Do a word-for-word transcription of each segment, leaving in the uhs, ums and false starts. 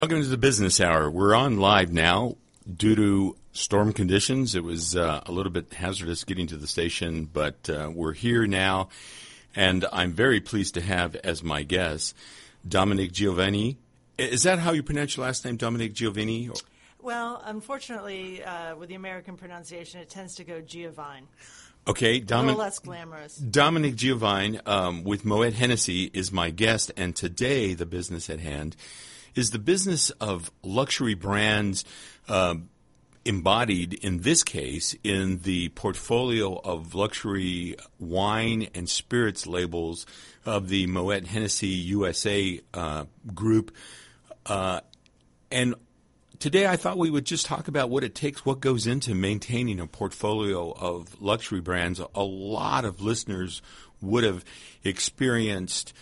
Welcome to the Business Hour. We're on live now. Due to storm conditions, it was uh, a little bit hazardous getting to the station, but uh, we're here now, and I'm very pleased to have as my guest Dominique Giovanni. Is that how you pronounce your last name, Dominique Giovanni? Well, unfortunately, uh, with the American pronunciation, it tends to go Giovanni. Okay, Domin- Domin- a little less glamorous. Dominique Giovanni um, with Moet Hennessy is my guest, and today the business at hand is the business of luxury brands uh, embodied, in this case, in the portfolio of luxury wine and spirits labels of the Moet Hennessy U S A uh, group. Uh, and today I thought we would just talk about what it takes, what goes into maintaining a portfolio of luxury brands. A lot of listeners would have experienced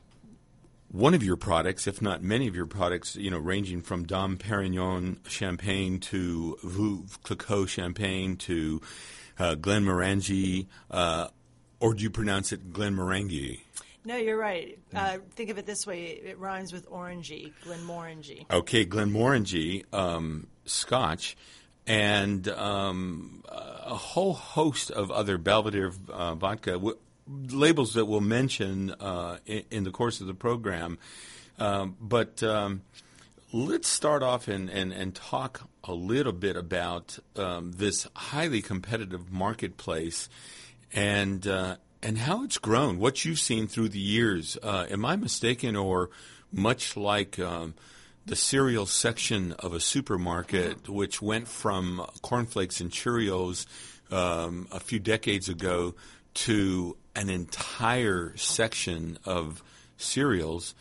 one of your products, if not many of your products, you know, ranging from Dom Perignon Champagne to Veuve Clicquot Champagne to uh, Glenmorangie, uh, or do you pronounce it Glenmorangie? No, you're right. Uh, think of it this way. It rhymes with orangey, Glenmorangie. Okay, Glenmorangie, um, Scotch, and um, a whole host of other Belvedere uh, vodka w- labels that we'll mention uh, in, in the course of the program. Um, but um, let's start off and, and, and talk a little bit about um, this highly competitive marketplace and uh, and how it's grown, what you've seen through the years. Uh, am I mistaken, or much like um, the cereal section of a supermarket, which went from cornflakes and Cheerios um, a few decades ago to an entire section of cereals,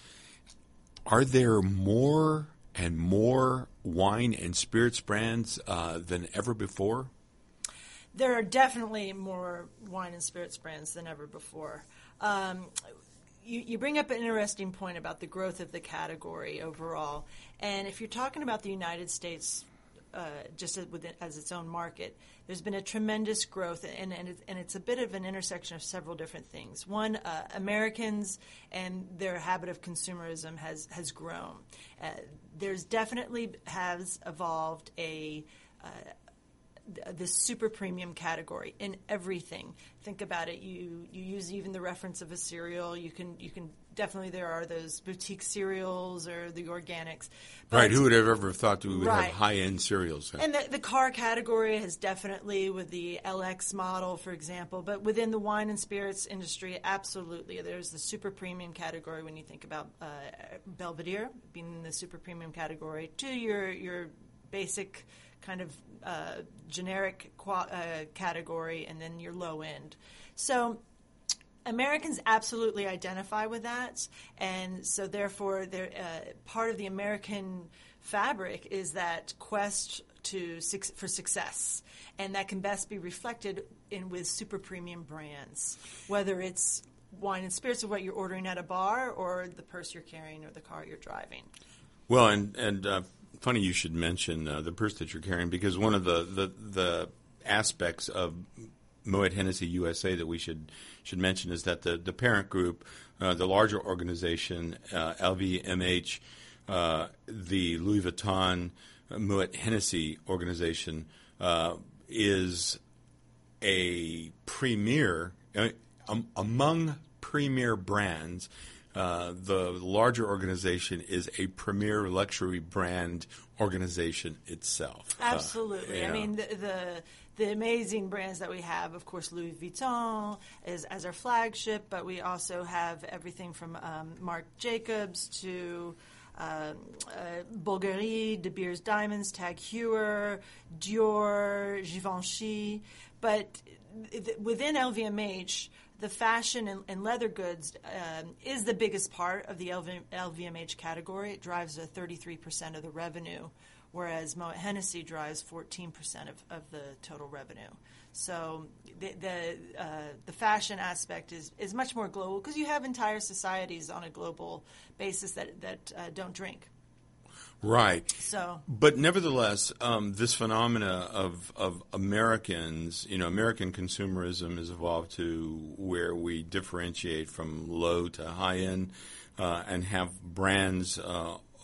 are there more and more wine and spirits brands uh, than ever before? There are definitely more wine and spirits brands than ever before. Um, you, you bring up an interesting point about the growth of the category overall. And if you're talking about the United States uh, just as, within, as its own market, there's been a tremendous growth, and, and, it's, and it's a bit of an intersection of several different things. One, uh, Americans and their habit of consumerism has, has grown. Uh, there's definitely has evolved a uh, this super premium category in everything. Think about it. You you use even the reference of a cereal. You can you can definitely there are those boutique cereals or the organics. But right. Who would have ever thought that we would right. have high end cereals? And the, the car category has definitely, with the L X model, for example. But within the wine and spirits industry, absolutely, there's the super premium category. When you think about uh, Belvedere being in the super premium category, to your your basic kind of uh, generic qua- uh, category, and then your low end. So Americans absolutely identify with that, and so therefore they're, uh, part of the American fabric is that quest to for success, and that can best be reflected in with super premium brands, whether it's wine and spirits of what you're ordering at a bar or the purse you're carrying or the car you're driving. Well, and and uh, funny you should mention uh, the purse that you're carrying, because one of the, the, the aspects of Moet Hennessy U S A that we should should mention is that the, the parent group, uh, the larger organization, uh, L V M H, uh, the Louis Vuitton uh, Moet Hennessy organization, uh, is a premier, uh, um, among premier brands. Uh, the larger organization is a premier luxury brand organization itself. Absolutely. Uh, I mean, the, the the amazing brands that we have, of course, Louis Vuitton is as our flagship, but we also have everything from um, Marc Jacobs to uh, uh, Bulgari, De Beers Diamonds, Tag Heuer, Dior, Givenchy. But th- within L V M H, the fashion and, and leather goods um, is the biggest part of the L V M H category. It drives a thirty-three percent of the revenue, whereas Moet Hennessy drives fourteen percent of, of the total revenue. So the the, uh, the fashion aspect is, is much more global, because you have entire societies on a global basis that, that uh, don't drink. Right. So, but nevertheless, um, this phenomena of, of Americans, you know, American consumerism has evolved to where we differentiate from low to high end uh, and have brands uh,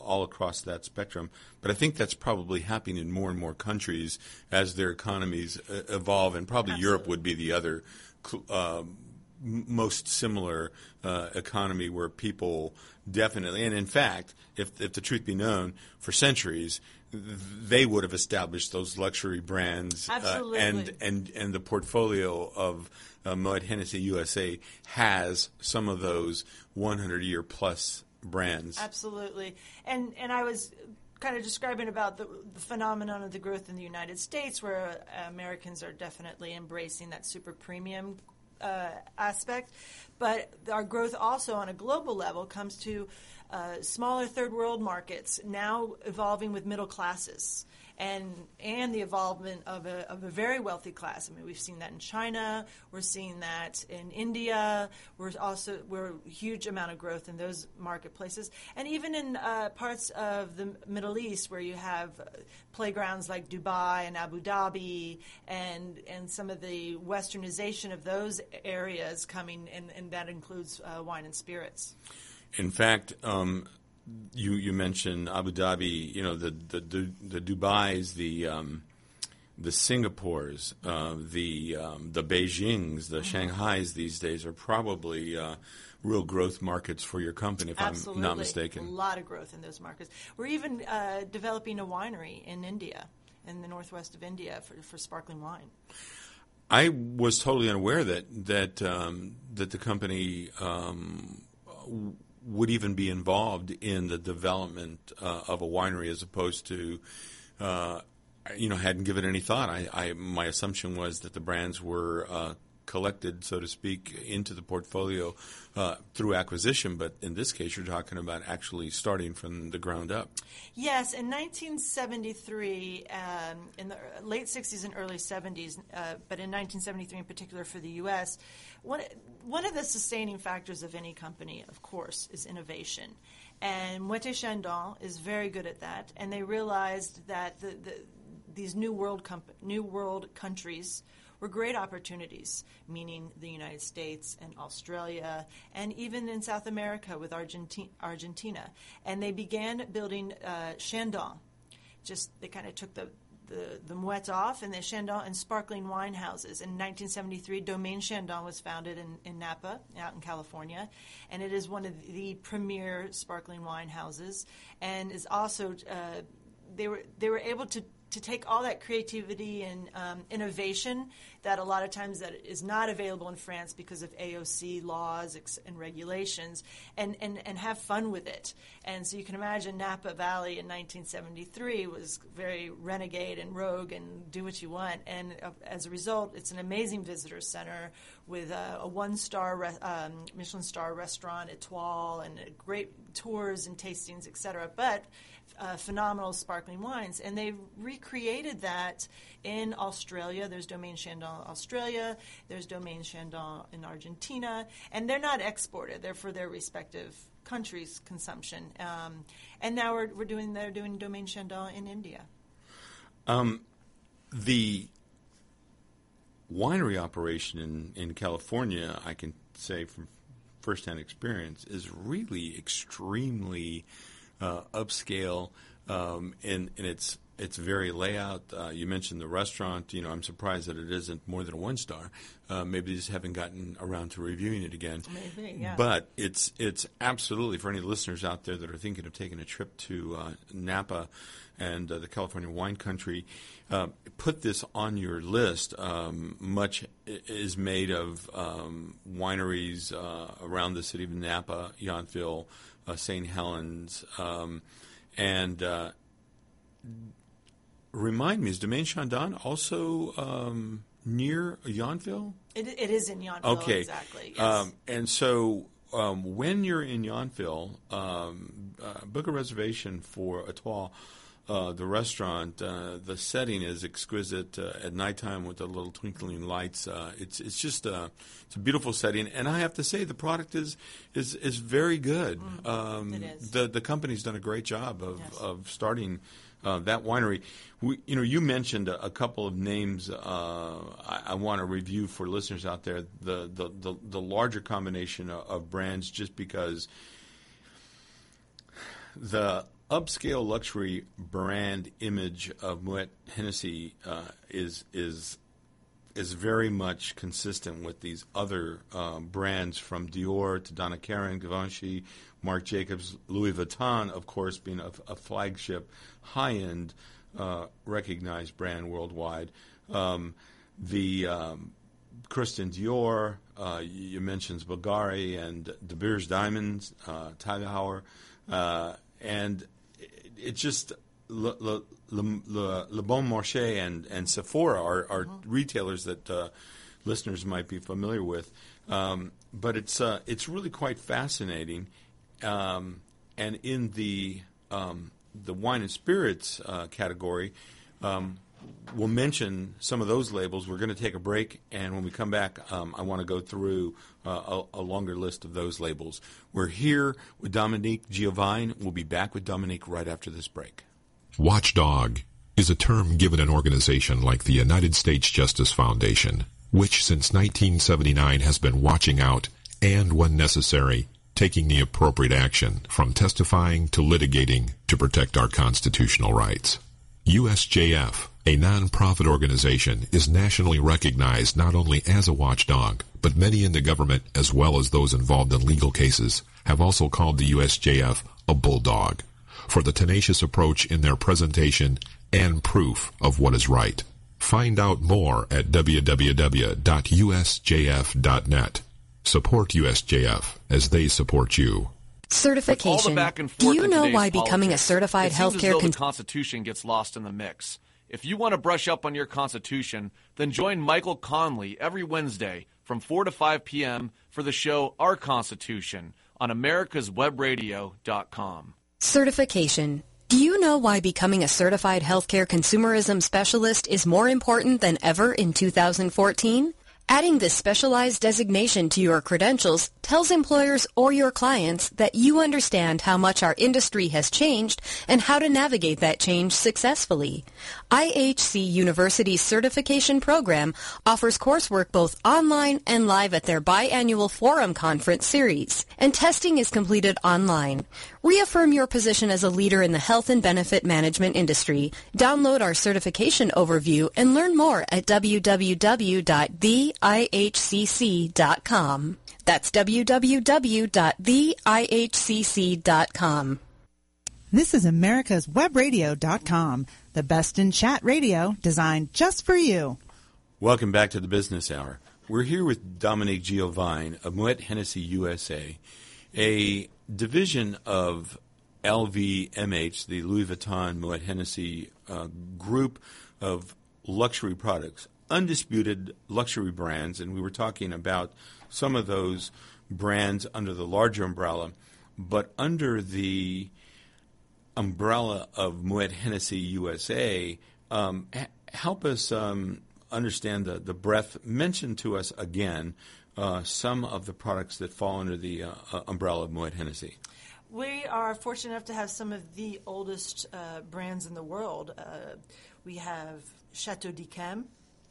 all across that spectrum. But I think that's probably happening in more and more countries as their economies uh, evolve, and probably Absolutely. Europe would be the other uh, most similar uh, economy where people definitely, and in fact, if, if the truth be known, for centuries, they would have established those luxury brands. Absolutely. Uh, and, and, and the portfolio of uh, Moet Hennessy U S A has some of those hundred-year plus brands. Absolutely. And, and I was kind of describing about the, the phenomenon of the growth in the United States, where uh, Americans are definitely embracing that super premium uh, aspect. But our growth also on a global level comes to uh, smaller third world markets now evolving with middle classes. And and the involvement of a of a very wealthy class. I mean, we've seen that in China. We're seeing that in India. We're also we're a huge amount of growth in those marketplaces, and even in uh, parts of the Middle East where you have playgrounds like Dubai and Abu Dhabi, and and some of the westernization of those areas coming, and, and that includes uh, wine and spirits. In fact. Um, You you mentioned Abu Dhabi, you know the the the, the Dubai's, the um, the Singapores, uh, the um, the Beijings, the Shanghais these days are probably uh, real growth markets for your company, if Absolutely. I'm not mistaken. A lot of growth in those markets. We're even uh, developing a winery in India, in the northwest of India, for, for sparkling wine. I was totally unaware that that um, that the company Um, would even be involved in the development uh, of a winery, as opposed to, uh, you know, hadn't given any thought. I, I my assumption was that the brands were uh, collected, so to speak, into the portfolio uh, through acquisition. But in this case, you're talking about actually starting from the ground up. Yes, in nineteen seventy-three, um, in the late sixties and early seventies, uh, but in nineteen seventy-three in particular for the U S, one, one of the sustaining factors of any company, of course, is innovation. And Moët Chandon is very good at that. And they realized that the, the, these new world comp- new world countries were great opportunities, meaning the United States and Australia, and even in South America with Argenti- Argentina. And they began building uh, Chandon. Just they kind of took the the, the Moet off, and the Chandon and sparkling wine houses. In nineteen seventy-three, Domaine Chandon was founded in, in Napa, out in California, and it is one of the premier sparkling wine houses, and is also uh, they were they were able to. to take all that creativity and um, innovation that a lot of times that is not available in France because of A O C laws and regulations, and, and, and have fun with it. And so you can imagine Napa Valley in nineteen seventy-three was very renegade and rogue and do what you want. And uh, as a result, it's an amazing visitor center with a, a one-star re- um, Michelin star restaurant, Etoile, and uh, great tours and tastings, et cetera. But Uh, phenomenal sparkling wines, and they've recreated that in Australia. There's Domaine Chandon Australia, there's Domaine Chandon in Argentina, and they're not exported; they're for their respective countries' consumption. Um, and now we're, we're doing they're doing Domaine Chandon in India. Um, the winery operation in, in California, I can say from firsthand experience, is really extremely Uh, upscale um, in, in its its very layout. Uh, you mentioned the restaurant. You know, I'm surprised that it isn't more than a one star. Uh, maybe they just haven't gotten around to reviewing it again. Maybe, yeah. But it's it's absolutely, for any listeners out there that are thinking of taking a trip to uh, Napa and uh, the California wine country, uh, put this on your list. Um, much is made of um, wineries uh, around the city of Napa, Yountville, Uh, Saint Helens, um, and uh, remind me, is Domaine Chandon also um, near Yountville? It, it is in Yountville, okay. exactly. Yes. Um, and so um, when you're in Yountville, um, uh, book a reservation for Etoile. Uh, the restaurant, uh, the setting is exquisite uh, at nighttime with the little twinkling lights. Uh, it's it's just a it's a beautiful setting, and I have to say the product is is, is very good. Mm, um, it is. The the company's done a great job of Yes. of starting uh, that winery. We, you know, you mentioned a, a couple of names. Uh, I, I want to review for listeners out there the the the, the larger combination of, of brands, just because the upscale luxury brand image of Moet Hennessy uh, is is is very much consistent with these other uh, brands, from Dior to Donna Karan, Givenchy, Marc Jacobs, Louis Vuitton, of course, being a, a flagship, high-end, uh, recognized brand worldwide. Um, the um, Christian Dior, uh, you mentioned Bulgari and De Beers Diamonds, uh, Tiger Heuer, uh, and it, it just Le, Le, Le, Le, Le Bon Marché and, and Sephora are, are uh-huh. retailers that uh, listeners might be familiar with. Um, but it's uh, it's really quite fascinating. Um, and in the um, the wine and spirits uh, category, um, we'll mention some of those labels. We're going to take a break, and when we come back, um, I want to go through uh, a, a longer list of those labels. We're here with Dominique Giovine. We'll be back with Dominique right after this break. Watchdog is a term given an organization like the United States Justice Foundation, which since nineteen seventy-nine has been watching out and, when necessary, taking the appropriate action, from testifying to litigating to protect our constitutional rights. U S J F, a non-profit organization, is nationally recognized not only as a watchdog, but many in the government, as well as those involved in legal cases, have also called the U S J F a bulldog for the tenacious approach in their presentation and proof of what is right. Find out more at w w w dot u s j f dot net. Support U S J F as they support you. Certification. Do you know why becoming a certified healthcare con- the Constitution gets lost in the mix? If you want to brush up on your Constitution, then join Michael Conley every Wednesday from four to five p.m. for the show Our Constitution on americas web radio dot com. Certification. Do you know why becoming a certified healthcare consumerism specialist is more important than ever in two thousand fourteen? Adding this specialized designation to your credentials tells employers or your clients that you understand how much our industry has changed and how to navigate that change successfully. I H C University's certification program offers coursework both online and live at their biannual Forum Conference series, and testing is completed online. Reaffirm your position as a leader in the health and benefit management industry. Download our certification overview and learn more at w w w dot the i h c c dot com. That's w w w dot the i h c c dot com. This is americas web radio dot com, the best in chat radio designed just for you. Welcome back to the Business Hour. We're here with Dominique Giovine of Moet Hennessy U S A, a division of L V M H, the Louis Vuitton Moet Hennessy uh, group of luxury products, undisputed luxury brands, and we were talking about some of those brands under the larger umbrella, but under the umbrella of Moet Hennessy U S A, um, h- help us um, understand the, the breadth. Mention to us again uh, some of the products that fall under the uh, uh, umbrella of Moet Hennessy. We are fortunate enough to have some of the oldest uh, brands in the world. Uh, we have Chateau d'Yquem,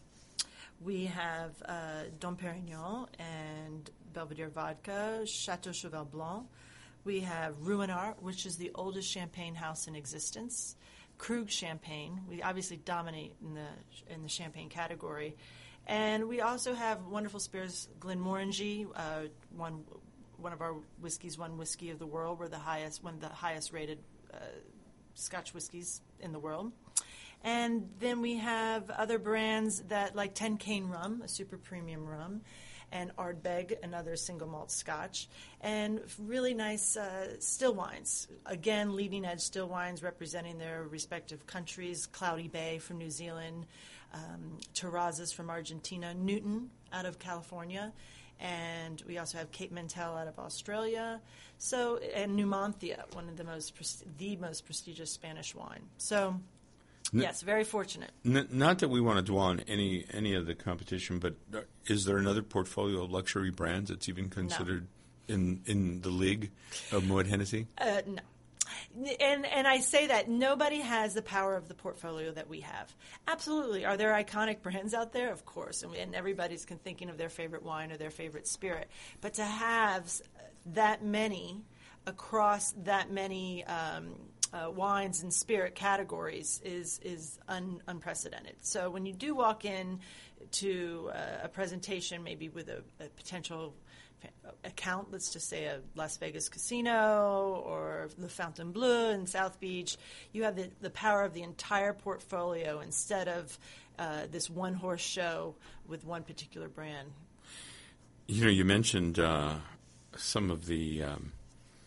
we have uh, Dom Perignon and Belvedere Vodka, Chateau Cheval Blanc. We have Ruinart, which is the oldest champagne house in existence. Krug Champagne. We obviously dominate in the in the champagne category. And we also have wonderful spirits. Glenmorangie, uh, one one of our whiskeys, won Whiskey of the World. We're the highest, one of the highest rated uh, Scotch whiskeys in the world. And then we have other brands that like Ten Cane Rum, a super premium rum, and Ardbeg, another single malt Scotch, and really nice uh, still wines. Again, leading edge still wines representing their respective countries. Cloudy Bay from New Zealand, um, Terrazas from Argentina, Newton out of California, and we also have Cape Mentel out of Australia. So, and Numancia, one of the most pres- the most prestigious Spanish wine. So. Yes, very fortunate. N- not that we want to dwell on any any of the competition, but is there another portfolio of luxury brands that's even considered no. in in the league of Moet Hennessy? Uh, no. And and I say that nobody has the power of the portfolio that we have. Absolutely. Are there iconic brands out there? Of course. And, and everybody's thinking of their favorite wine or their favorite spirit. But to have that many across that many um uh, wines and spirit categories is is un, unprecedented. So when you do walk in to uh, a presentation, maybe with a, a potential account, let's just say a Las Vegas casino or the Fontainebleau in South Beach, you have the, the power of the entire portfolio instead of uh, this one-horse show with one particular brand. You know, you mentioned uh, some of the um,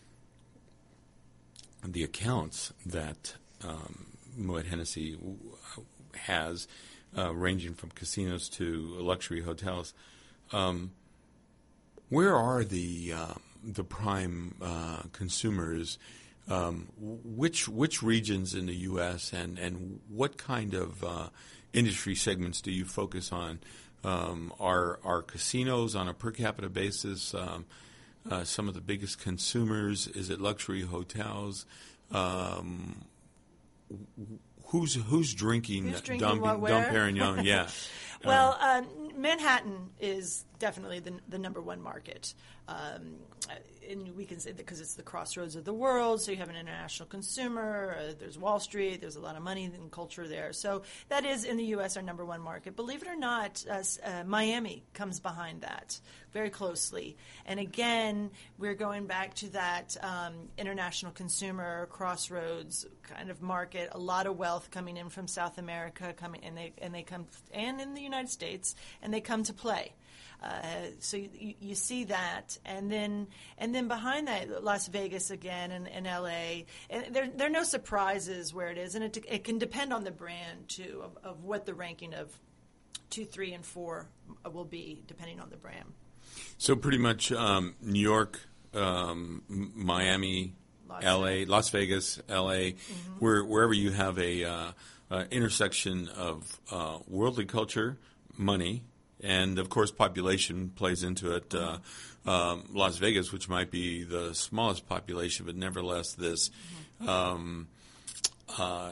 the accounts that um, Moet Hennessy w- has, uh, ranging from casinos to luxury hotels. Um, Where are the uh, the prime uh, consumers? Um, which which regions in the U S and, and what kind of uh, industry segments do you focus on? Um, are are casinos on a per capita basis um, uh, some of the biggest consumers? Is it luxury hotels? Um, who's who's drinking, who's drinking Dom, what, Dom Perignon? Yeah. Well, um, Manhattan is definitely the, the number one market. Um, and we can say that because it's the crossroads of the world, so you have an international consumer, uh, there's Wall Street, there's a lot of money and culture there. So that is, in the U S, our number one market. Believe it or not, uh, uh, Miami comes behind that very closely. And again, we're going back to that um, international consumer, crossroads kind of market, a lot of wealth coming in from South America, coming and they and they come and in the United States, and they come to play. Uh, so you, you see that, and then and then behind that, Las Vegas again, and, and L A. And there, there are no surprises where it is, and it, it can depend on the brand too, of, of what the ranking of two, three, and four will be, depending on the brand. So pretty much um, New York, um, Miami, Las L A, Vegas. Las Vegas, L A, mm-hmm. where wherever you have a uh, uh, intersection of uh, worldly culture, money. And, of course, population plays into it. Uh, um, Las Vegas, which might be the smallest population, but nevertheless this um, uh,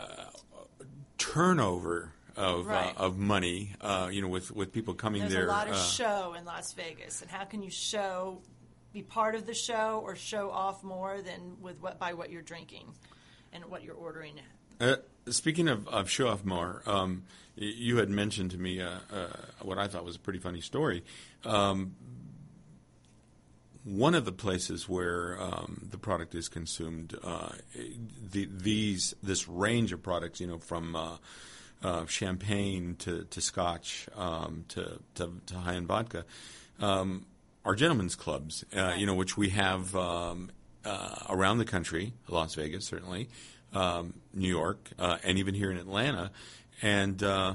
turnover of right. uh, of money, uh, you know, with, with people coming There's there. There's a lot of uh, show in Las Vegas. And how can you show, be part of the show or show off more than with what by what you're drinking and what you're ordering? Uh, speaking of, of show off more, um, you had mentioned to me uh, uh, what I thought was a pretty funny story. Um, one of the places where um, the product is consumed, uh, the, these this range of products, you know, from uh, uh, champagne to, to scotch um, to, to, to high-end vodka, um, are gentlemen's clubs, uh, you know, which we have um, uh, around the country, Las Vegas certainly, um, New York, uh, and even here in Atlanta. And uh,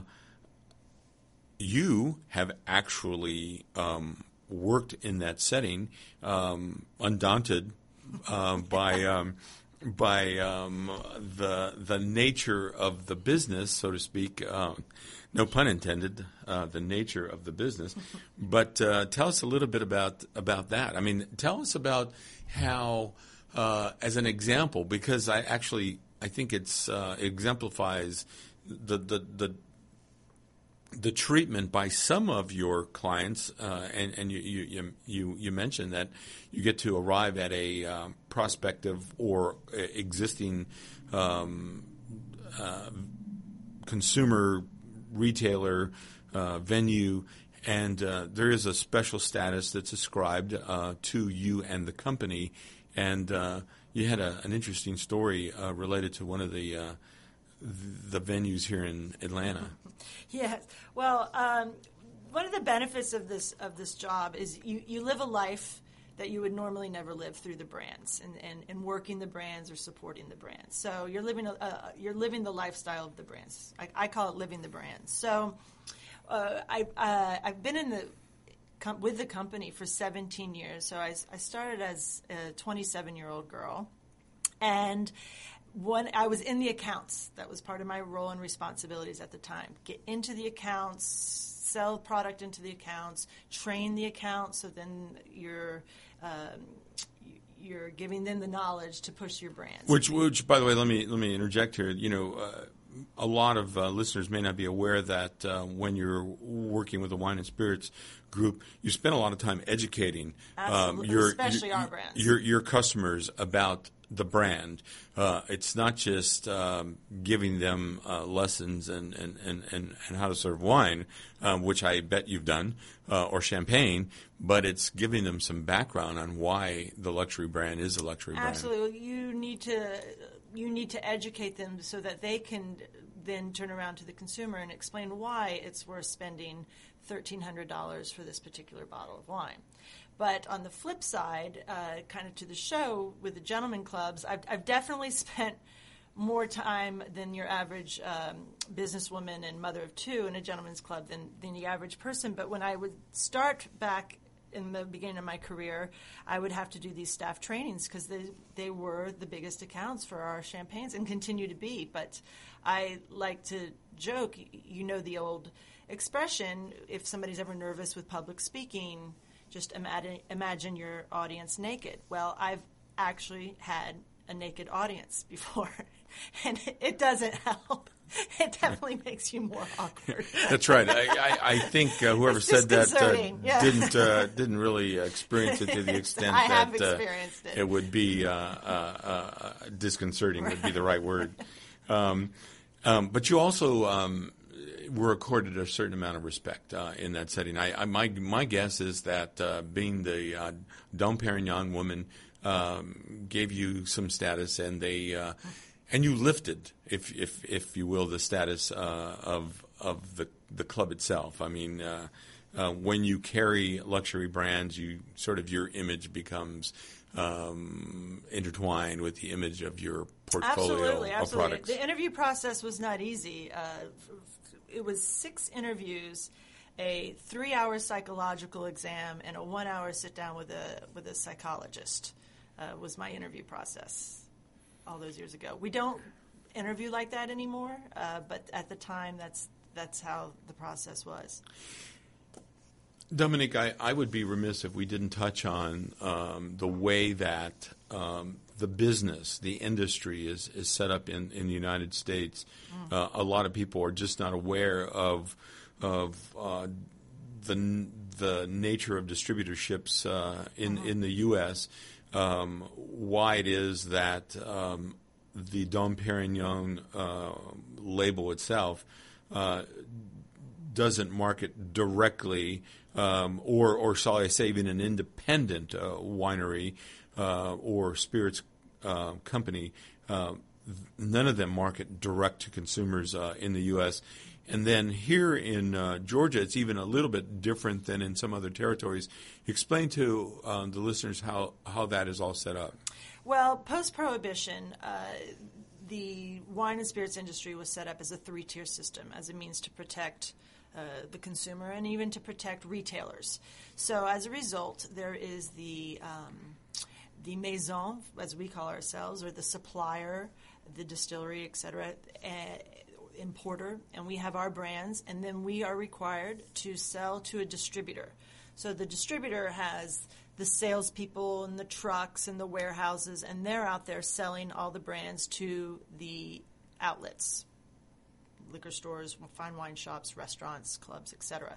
you have actually um, worked in that setting, um, undaunted uh, by um, by um, the the nature of the business, so to speak. Uh, no pun intended. Uh, the nature of the business. But uh, tell us a little bit about about that. I mean, tell us about how, uh, as an example, because I actually I think it's uh, exemplifies. The, the the the treatment by some of your clients, uh, and and you, you you you mentioned that you get to arrive at a um, prospective or existing um, uh, consumer retailer uh, venue, and uh, there is a special status that's ascribed uh, to you and the company, and uh, you had a, an interesting story uh, related to one of the uh, the venues here in Atlanta. Yes. Well, um, one of the benefits of this of this job is you, you live a life that you would normally never live through the brands and, and, and working the brands or supporting the brands. So you're living a, uh, you're living the lifestyle of the brands. I, I call it living the brands. So uh, I uh, I've been in the com- with the company for seventeen years. So I, I started as a twenty-seven year old girl, and One, I was in the accounts. That was part of my role and responsibilities at the time. Get into the accounts, sell product into the accounts, train the accounts, so then you're um, you're giving them the knowledge to push your brands. Which, which, by the way, let me let me interject here. You know, uh, a lot of uh, listeners may not be aware that uh, when you're working with a wine and spirits group, you spend a lot of time educating um, your, especially your, our brands, your your customers about the brand. Uh, it's not just um, giving them uh, lessons and, and, and, and, and how to serve wine, uh, which I bet you've done, uh, or champagne, but it's giving them some background on why the luxury brand is a luxury brand. Absolutely. You need to you need to educate them so that they can then turn around to the consumer and explain why it's worth spending thirteen hundred dollars for this particular bottle of wine. But on the flip side, uh, kind of to the show with the gentleman clubs, I've, I've definitely spent more time than your average um, businesswoman and mother of two in a gentleman's club than, than the average person. But when I would start back in the beginning of my career, I would have to do these staff trainings because they, they were the biggest accounts for our champagnes and continue to be. But I like to joke, you know the old expression, if somebody's ever nervous with public speaking, just imagine, imagine your audience naked. Well, I've actually had a naked audience before, and it doesn't help. It definitely makes you more awkward. That's right. I, I, I think uh, whoever it's said that uh, yeah. didn't uh, didn't really experience it to the extent I that have experienced uh, it. it would be uh, uh, uh, disconcerting. Would be the right word. Um, um, but you also um, were accorded a certain amount of respect uh, in that setting. I, I, my my guess is that uh, being the uh, Dom Perignon woman um, gave you some status, and they. Uh, And you lifted, if if if you will, the status uh, of of the the club itself. I mean, uh, uh, when you carry luxury brands, you sort of your image becomes um, intertwined with the image of your portfolio absolutely, of absolutely. products. The interview process was not easy. Uh, it was six interviews, a three-hour psychological exam, and a one-hour sit-down with a with a psychologist. Uh, was my interview process. All those years ago. We don't interview like that anymore, uh, but at the time, that's that's how the process was. Dominique, I, I would be remiss if we didn't touch on um, the way that um, the business, the industry is, is set up in, in the United States. Mm. Uh, a lot of people are just not aware of of uh, the the nature of distributorships uh, in mm-hmm. in the U S Um, why it is that um, the Dom Perignon uh, label itself uh, doesn't market directly, um, or, or shall I say, even an independent uh, winery uh, or spirits uh, company. Uh, none of them market direct to consumers uh, in the U S And then here in uh, Georgia, it's even a little bit different than in some other territories. Explain to um, the listeners how, how that is all set up. Well, post-Prohibition, uh, the wine and spirits industry was set up as a three-tier system as a means to protect uh, the consumer and even to protect retailers. So as a result, there is the um, the maison, as we call ourselves, or the supplier, the distillery, et cetera, uh, importer, and we have our brands, and then we are required to sell to a distributor. So the distributor has the salespeople and the trucks and the warehouses, and they're out there selling all the brands to the outlets, liquor stores, fine wine shops, restaurants, clubs, et cetera.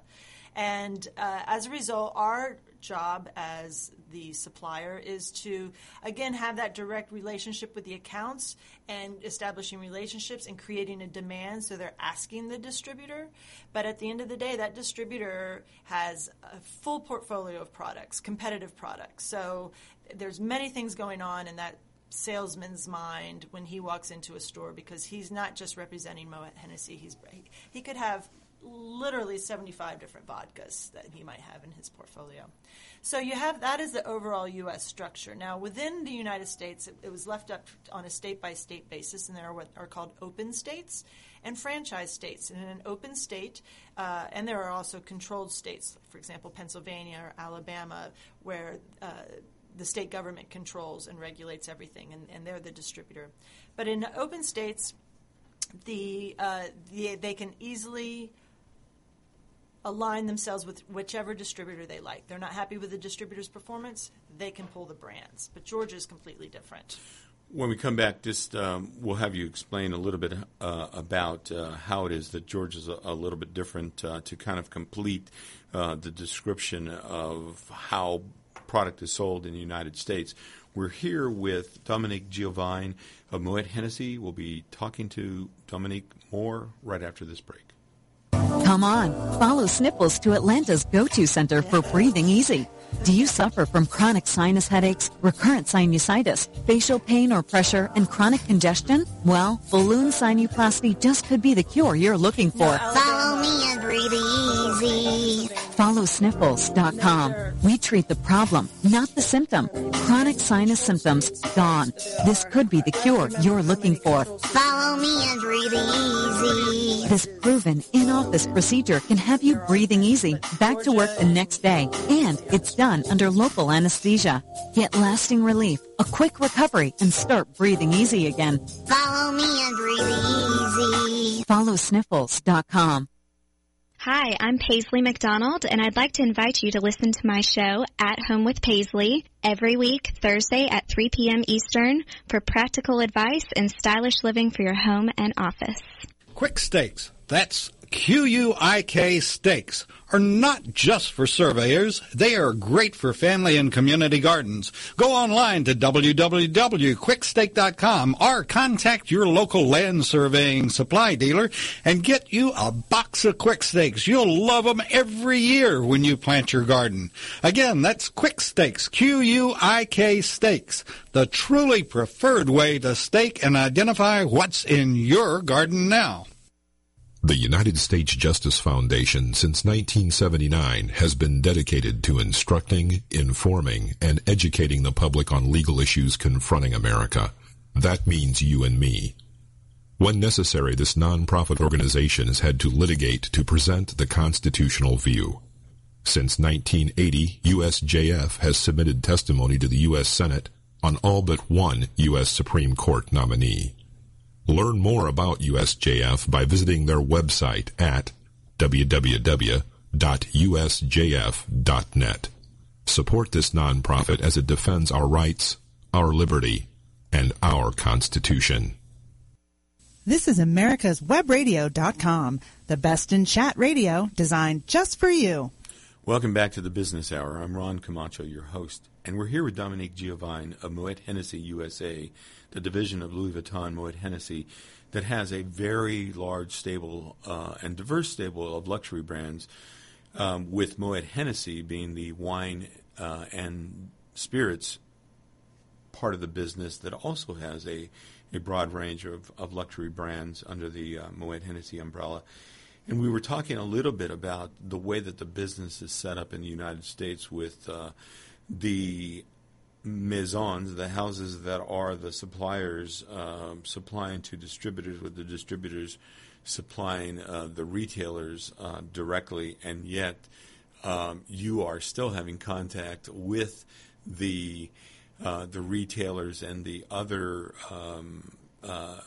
And uh, as a result, our job as the supplier is to, again, have that direct relationship with the accounts and establishing relationships and creating a demand so they're asking the distributor. But at the end of the day, that distributor has a full portfolio of products, competitive products. So there's many things going on in that salesman's mind when he walks into a store, because he's not just representing Moet Hennessy. He's, he could have literally seventy-five different vodkas that he might have in his portfolio. So you have that is the overall U S structure. Now, within the United States, it, it was left up on a state-by-state basis, and there are what are called open states and franchise states. And in an open state, uh, and there are also controlled states, for example, Pennsylvania or Alabama, where uh, the state government controls and regulates everything, and, and they're the distributor. But in open states, the, uh, the they can easily align themselves with whichever distributor they like. They're not happy with the distributor's performance, they can pull the brands. But Georgia is completely different. When we come back, just um, we'll have you explain a little bit uh, about uh, how it is that Georgia's a, a little bit different uh, to kind of complete uh, the description of how product is sold in the United States. We're here with Dominique Giovine of Moet Hennessy. We'll be talking to Dominique more right after this break. Come on, follow Sniffles to Atlanta's go-to center for breathing easy. Do you suffer from chronic sinus headaches, recurrent sinusitis, facial pain or pressure, and chronic congestion? Well, balloon sinuplasty just could be the cure you're looking for. Follow me and breathe easy. Follow Sniffles dot com. We treat the problem, not the symptom. Chronic sinus symptoms, gone. This could be the cure you're looking for. Follow me and breathe easy. This proven in-office procedure can have you breathing easy, back to work the next day, and it's done under local anesthesia. Get lasting relief, a quick recovery, and start breathing easy again. Follow me and breathe easy. Follow Sniffles dot com. Hi, I'm Paisley McDonald, and I'd like to invite you to listen to my show, At Home with Paisley, every week, Thursday at three p.m. Eastern, for practical advice and stylish living for your home and office. Quick Stakes, that's Q U I K Stakes, are not just for surveyors. They are great for family and community gardens. Go online to w w w dot quick stake dot com or contact your local land surveying supply dealer and get you a box of Quick Stakes. You'll love them every year when you plant your garden. Again, that's Quick Stakes, Q U I K Stakes, the truly preferred way to stake and identify what's in your garden now. The United States Justice Foundation since nineteen seventy-nine has been dedicated to instructing, informing, and educating the public on legal issues confronting America. That means you and me. When necessary, this nonprofit organization has had to litigate to present the constitutional view. Since nineteen eighty, U S J F has submitted testimony to the U S Senate on all but one U S Supreme Court nominee. Learn more about U S J F by visiting their website at w w w dot u s j f dot net. Support this nonprofit as it defends our rights, our liberty, and our Constitution. This is America's Web Radio dot com, the best in chat radio designed just for you. Welcome back to the Business Hour. I'm Ron Camacho, your host, and we're here with Dominique Giovine of Moet Hennessy U S A, the division of Louis Vuitton Moet Hennessy that has a very large stable uh, and diverse stable of luxury brands, um, with Moet Hennessy being the wine uh, and spirits part of the business that also has a, a broad range of, of luxury brands under the uh, Moet Hennessy umbrella. And we were talking a little bit about the way that the business is set up in the United States with uh, the maisons, the houses that are the suppliers um, supplying to distributors, with the distributors supplying uh, the retailers uh, directly, and yet um, you are still having contact with the uh, the retailers and the other um, uh,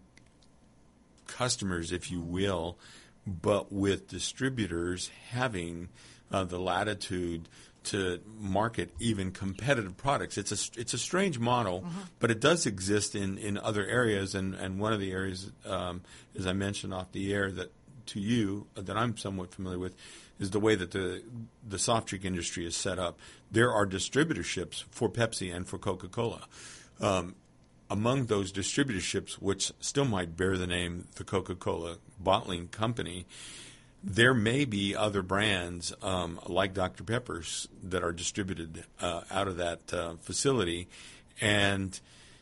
customers, if you will, but with distributors having uh, the latitude to market even competitive products. It's a it's a strange model, mm-hmm. but it does exist in, in other areas, and, and one of the areas, um, as I mentioned off the air, that to you uh, that I'm somewhat familiar with, is the way that the the soft drink industry is set up. There are distributorships for Pepsi and for Coca-Cola. Um, among those distributorships, which still might bear the name the Coca-Cola Bottling Company, there may be other brands um, like Doctor Pepper's that are distributed uh, out of that uh, facility, and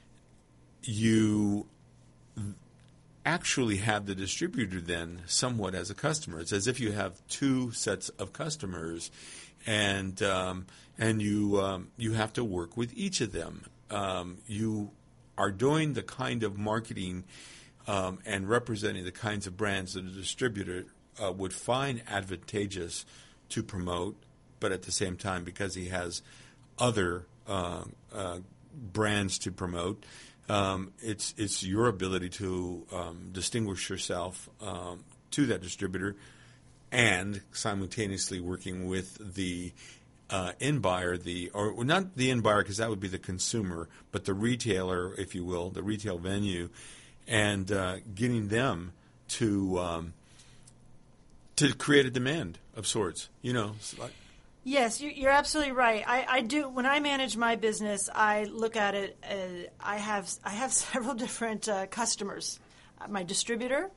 you actually have the distributor then somewhat as a customer. It's as if you have two sets of customers, and um, and you um, you have to work with each of them. Um, you are doing the kind of marketing um, and representing the kinds of brands that a distributor Uh, would find advantageous to promote, but at the same time, because he has other uh, uh, brands to promote, um, it's it's your ability to um, distinguish yourself um, to that distributor, and simultaneously working with the uh, end buyer, the or well, not the end buyer, because that would be the consumer, but the retailer, if you will, the retail venue, and uh, getting them to um, to create a demand of sorts. You know, like Yes, you're absolutely right. I, I do. When I manage my business, I look at it. Uh, I have I have several different uh, customers. My distributor,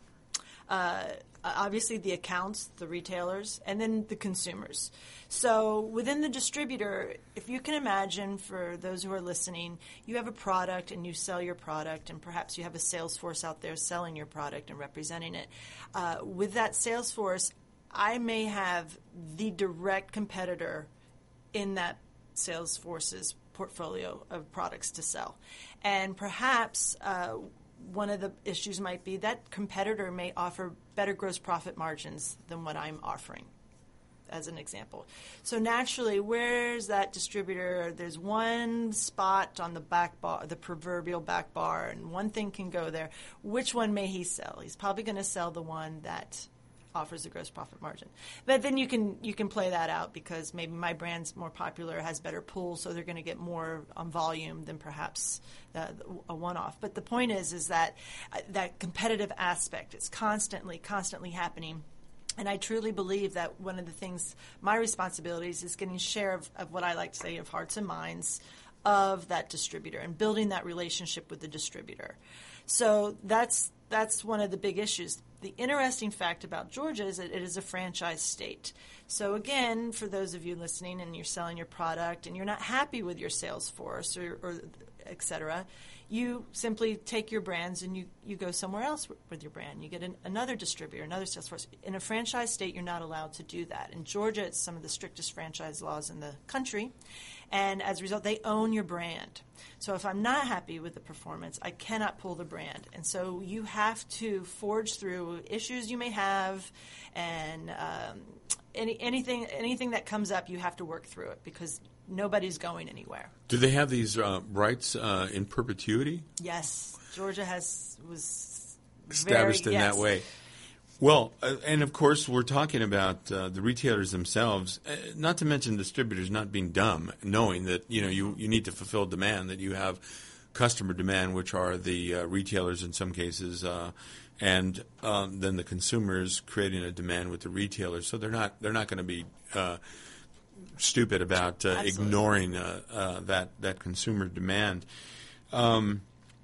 uh, obviously the accounts, the retailers, and then the consumers. So within the distributor, if you can imagine, for those who are listening, you have a product and you sell your product, and perhaps you have a sales force out there selling your product and representing it. Uh, with that sales force, I may have the direct competitor in that sales force's portfolio of products to sell. And perhaps uh, one of the issues might be that competitor may offer better gross profit margins than what I'm offering, as an example. So naturally, where's that distributor? There's one spot on the back bar, the proverbial back bar, and one thing can go there. Which one may he sell? He's probably going to sell the one that offers the gross profit margin. But then you can you can play that out, because maybe my brand's more popular, has better pull, so they're going to get more on volume than perhaps uh, a one-off. But the point is is that uh, that competitive aspect is constantly, constantly happening. And I truly believe that one of the things, my responsibilities, is getting share of, of what I like to say of hearts and minds of that distributor and building that relationship with the distributor. So that's that's one of the big issues. The interesting fact about Georgia is that it is a franchise state. So again, for those of you listening and you're selling your product and you're not happy with your sales force or, or et cetera, you simply take your brands and you, you go somewhere else with your brand. You get an, another distributor, another sales force. In a franchise state, you're not allowed to do that. In Georgia, it's some of the strictest franchise laws in the country. And as a result, they own your brand. So if I'm not happy with the performance, I cannot pull the brand. And so you have to forge through issues you may have, and um, any, anything anything that comes up, you have to work through it, because nobody's going anywhere. Do they have these uh, rights uh, in perpetuity? Yes. Georgia has was established very, in yes. that way. Well, uh, and of course, we're talking about uh, the retailers themselves, uh, not to mention distributors not being dumb, knowing that, you know, you, you need to fulfill demand, that you have customer demand, which are the uh, retailers in some cases, uh, and um, then the consumers creating a demand with the retailers. So they're not they're not going to be uh, stupid about uh, ignoring uh, uh, that that consumer demand. Um,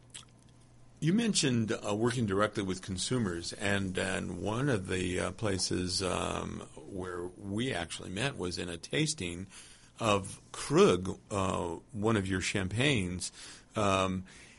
You mentioned uh, working directly with consumers, and, and one of the uh, places um, where we actually met was in a tasting of Krug, uh, one of your champagnes. Um,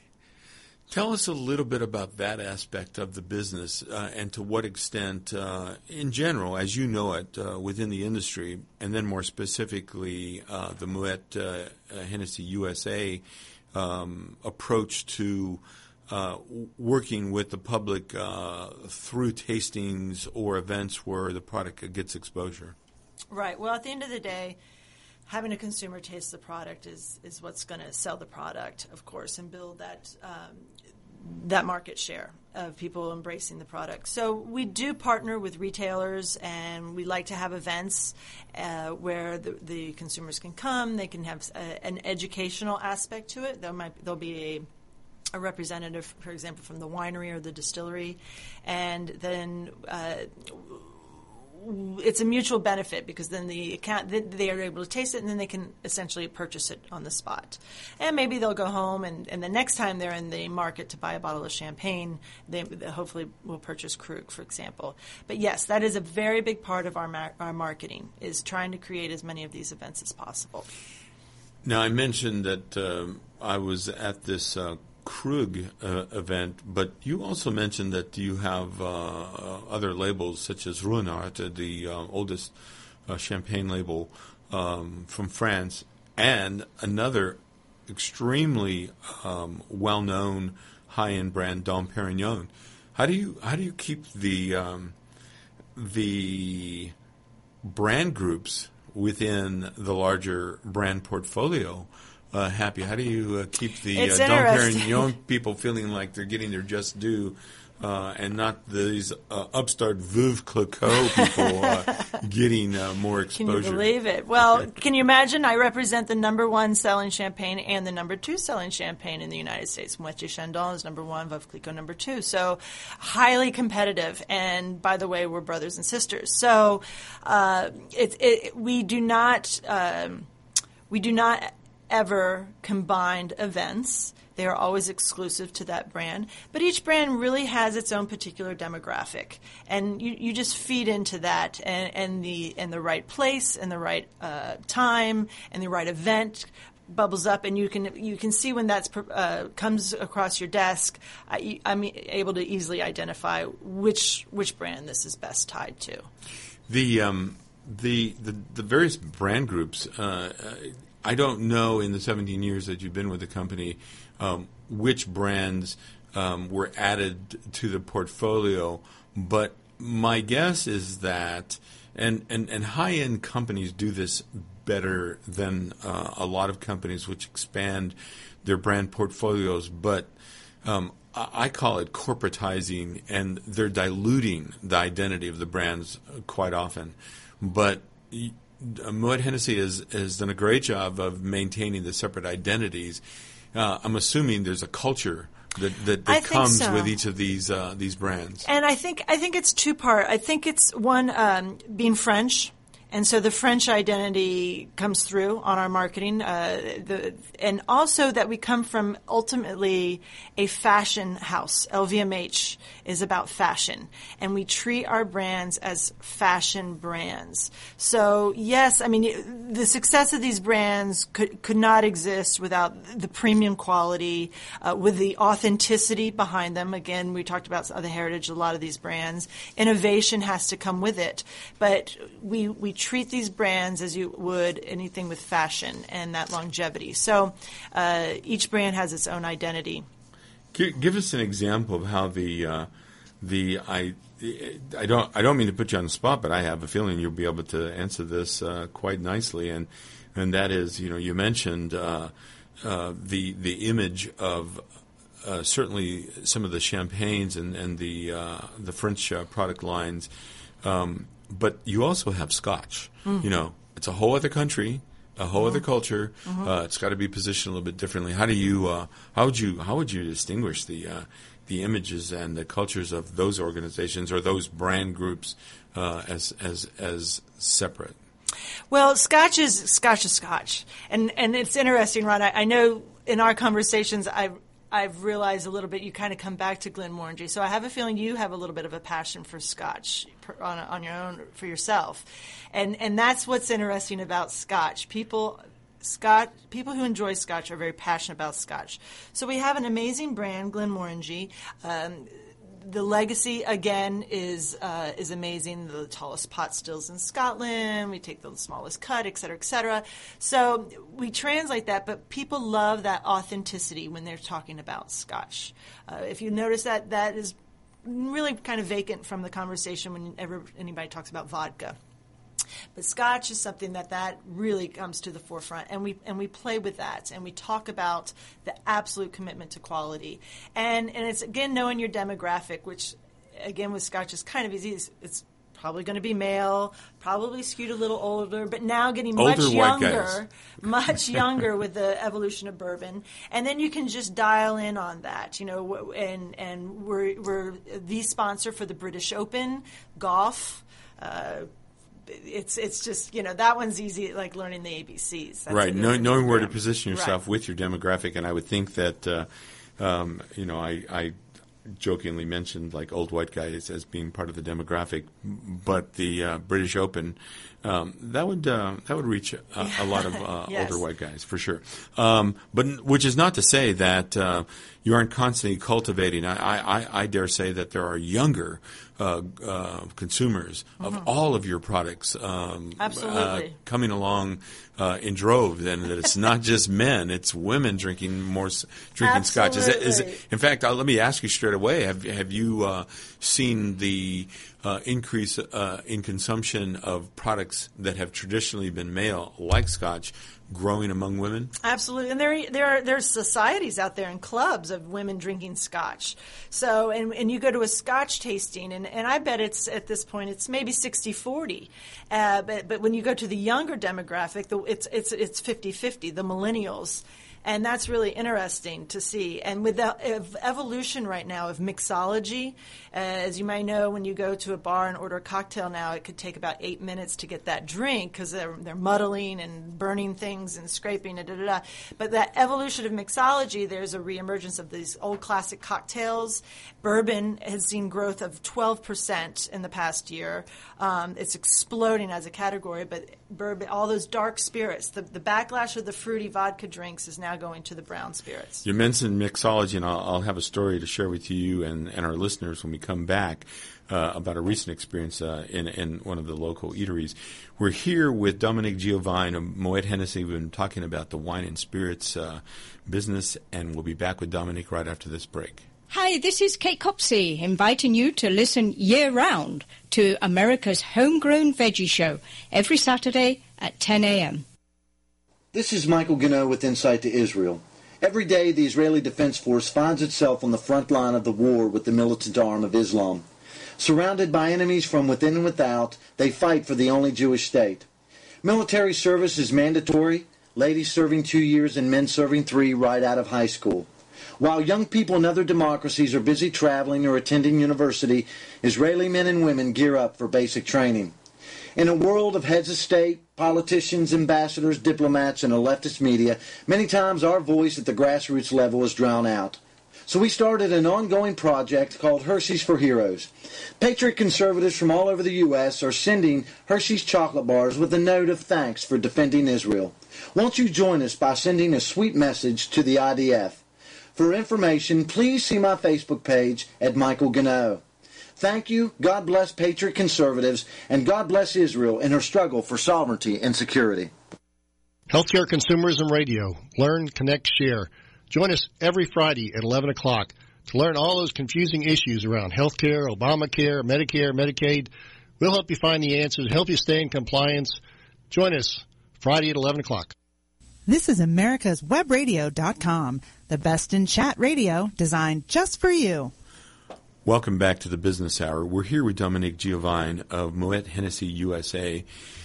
tell us a little bit about that aspect of the business, uh, and to what extent, uh, in general, as you know it, uh, within the industry, and then more specifically uh, the Moet uh, Hennessy U S A um, approach to Uh, working with the public uh, through tastings or events where the product gets exposure. Right. Well, at the end of the day, having a consumer taste the product is, is what's going to sell the product, of course, and build that um, that market share of people embracing the product. So we do partner with retailers, and we like to have events uh, where the, the consumers can come. They can have a, an educational aspect to it. There might there'll be a a representative, for example, from the winery or the distillery, and then uh, it's a mutual benefit, because then the account they are able to taste it, and then they can essentially purchase it on the spot. And maybe they'll go home, and, and the next time they're in the market to buy a bottle of champagne, they, they hopefully will purchase Krug, for example. But yes, that is a very big part of our mar- our marketing, is trying to create as many of these events as possible. Now, I mentioned that um, I was at this uh, Krug uh, event, but you also mentioned that you have uh, other labels such as Ruinart, the uh, oldest uh, champagne label um, from France, and another extremely um, well-known high-end brand, Dom Perignon. How do you how do you keep the um, the brand groups within the larger brand portfolio Uh, happy? How do you uh, keep the uh, Dom Perignon people feeling like they're getting their just due uh, and not these uh, upstart Veuve Clicquot people uh, getting uh, more exposure. Can you believe it? Well, okay. Can you imagine? I represent the number one selling champagne and the number two selling champagne in the United States. Moët Chandon is number one, Veuve Clicquot number two. So highly competitive. And by the way, we're brothers and sisters. So uh, it, it, we do not um, we do not ever combine events. They are always exclusive to that brand. But each brand really has its own particular demographic. And you, you just feed into that and, and the and the right place and the right uh, time and the right event bubbles up, and you can you can see when that uh, comes across your desk. I, I'm able to easily identify which which brand this is best tied to. The um, the, the the various brand groups. Uh, I don't know in the seventeen years that you've been with the company um, which brands um, were added to the portfolio, but my guess is that, and, and, and high-end companies do this better than uh, a lot of companies which expand their brand portfolios, but um, I call it corporatizing, and they're diluting the identity of the brands quite often. But Moet Hennessy has, has done a great job of maintaining the separate identities. Uh, I'm assuming there's a culture that that, that comes so. with each of these uh, these brands. And I think I think it's two part. I think it's one um, being French. And so the French identity comes through on our marketing, uh, the, and also that we come from ultimately a fashion house. L V M H is about fashion, and we treat our brands as fashion brands. So yes, I mean the success of these brands could could not exist without the premium quality, uh, with the authenticity behind them. Again, we talked about the heritage of a lot of these brands. Innovation has to come with it, but we we treat these brands as you would anything with fashion and that longevity. So uh, each brand has its own identity. Give, give us an example of how the uh, the I I don't I don't mean to put you on the spot, but I have a feeling you'll be able to answer this uh, quite nicely, and and that is, you know, you mentioned uh, uh, the the image of uh, certainly some of the champagnes and and the uh, the French uh, product lines. Um, But you also have Scotch. Mm. You know, it's a whole other country, a whole mm. other culture. Mm-hmm. Uh, it's got to be positioned a little bit differently. How do you? Uh, how would you? How would you distinguish the uh, the images and the cultures of those organizations or those brand groups uh, as as as separate? Well, Scotch is Scotch is Scotch, and and it's interesting, Ron. I, I know in our conversations, I've I've realized a little bit. You kind of come back to Glenmorangie, so I have a feeling you have a little bit of a passion for Scotch on on your own for yourself, and and that's what's interesting about Scotch. People, Scotch people who enjoy Scotch are very passionate about Scotch. So we have an amazing brand, Glenmorangie. Um, The legacy, again, is uh, is amazing. The tallest pot stills in Scotland. We take the smallest cut, et cetera, et cetera. So we translate that, but people love that authenticity when they're talking about Scotch. Uh, if you notice that, that is really kind of vacant from the conversation whenever anybody talks about vodka. But Scotch is something that that really comes to the forefront, and we and we play with that, and we talk about the absolute commitment to quality, and and it's again knowing your demographic, which again with Scotch is kind of easy. It's, it's probably going to be male, probably skewed a little older, but now getting older much younger, guys. much younger with the evolution of bourbon, and then you can just dial in on that, you know, and and we're we're the sponsor for the British Open golf. Uh, It's it's just, you know, that one's easy, like learning the A B Cs. That's right, knowing, knowing where to position yourself right. with your demographic, and I would think that, uh, um, you know, I, I jokingly mentioned like old white guys as being part of the demographic, but the uh, British Open, um, that would uh, that would reach a, a lot of uh, yes. older white guys for sure. Um, but which is not to say that uh, you aren't constantly cultivating. I, I, I dare say that there are younger Uh, uh, consumers of mm-hmm. all of your products um, Absolutely. Uh, coming along uh, in droves, and that it's not just men; it's women drinking more, drinking Scotch. Is it, is it, in fact, uh, let me ask you straight away: Have have you uh, seen the uh, increase uh, in consumption of products products that have traditionally been male, like Scotch, growing among women? Absolutely, and there there are there's societies out there and clubs of women drinking Scotch. So, and and you go to a Scotch tasting, and, and I bet it's at this point it's maybe sixty forty. Uh, but but when you go to the younger demographic, the, it's it's it's fifty fifty, the millennials. And that's really interesting to see. And with the ev- evolution right now of mixology, uh, as you may know, when you go to a bar and order a cocktail now, it could take about eight minutes to get that drink because they're, they're muddling and burning things and scraping and da da da. But that evolution of mixology, there's a reemergence of these old classic cocktails. Bourbon has seen growth of twelve percent in the past year. Um, it's exploding as a category, but bourbon, all those dark spirits, the, the backlash of the fruity vodka drinks is now going to the brown spirits. You mentioned mixology, and I'll, I'll have a story to share with you and, and our listeners when we come back uh, about a recent experience uh, in, in one of the local eateries. We're here with Dominique Giovine of Moet Hennessy. We've been talking about the wine and spirits uh, business, and we'll be back with Dominique right after this break. Hi, this is Kate Copsey, inviting you to listen year-round to America's Homegrown Veggie Show every Saturday at ten a.m. This is Michael Gano with Insight to Israel. Every day, the Israeli Defense Force finds itself on the front line of the war with the militant arm of Islam. Surrounded by enemies from within and without, they fight for the only Jewish state. Military service is mandatory, ladies serving two years and men serving three right out of high school. While young people in other democracies are busy traveling or attending university, Israeli men and women gear up for basic training. In a world of heads of state, politicians, ambassadors, diplomats, and a leftist media, many times our voice at the grassroots level is drowned out. So we started an ongoing project called Hershey's for Heroes. Patriot conservatives from all over the U S are sending Hershey's chocolate bars with a note of thanks for defending Israel. Won't you join us by sending a sweet message to the I D F? For information, please see my Facebook page at Michael Gano. Thank you, God bless Patriot conservatives, and God bless Israel in her struggle for sovereignty and security. Healthcare Consumerism Radio. Learn, connect, share. Join us every Friday at eleven o'clock to learn all those confusing issues around healthcare, Obamacare, Medicare, Medicaid. We'll help you find the answers, help you stay in compliance. Join us Friday at eleven o'clock. This is America's Web Radio dot com, the best in chat radio designed just for you. Welcome back to the Business Hour. We're here with Dominique Giovine of Moet Hennessy U S A,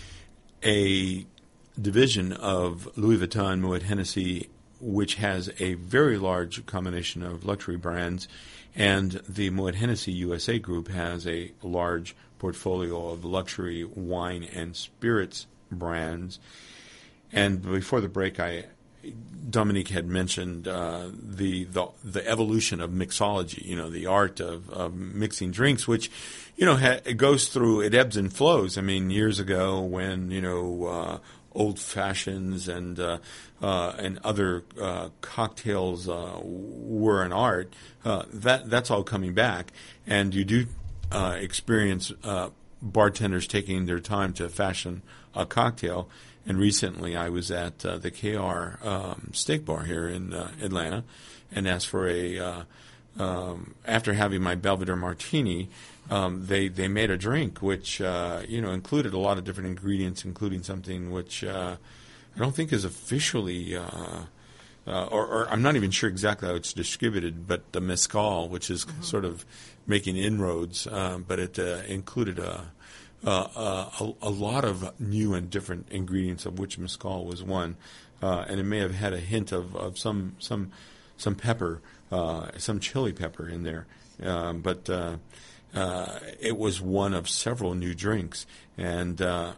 a division of Louis Vuitton Moet Hennessy, which has a very large combination of luxury brands, and the Moet Hennessy U S A group has a large portfolio of luxury wine and spirits brands. And before the break, I Dominique had mentioned uh, the, the the evolution of mixology, you know, the art of, of mixing drinks, which, you know, ha- it goes through, it ebbs and flows. I mean, years ago when, you know, uh, old fashions and uh, uh, and other uh, cocktails uh, were an art, uh, that that's all coming back, and you do uh, experience uh, bartenders taking their time to fashion a cocktail. And recently I was at uh, the K R um, Steak Bar here in uh, Atlanta and asked for a, uh, um, after having my Belvedere Martini, um, they, they made a drink which, uh, you know, included a lot of different ingredients, including something which uh, I don't think is officially, uh, uh, or, or I'm not even sure exactly how it's distributed, but the mezcal, which is mm-hmm. sort of making inroads, uh, but it uh, included a Uh, uh, a, a lot of new and different ingredients, of which mezcal was one, uh, and it may have had a hint of, of some some some pepper, uh, some chili pepper in there, um, but uh, uh, it was one of several new drinks. And uh,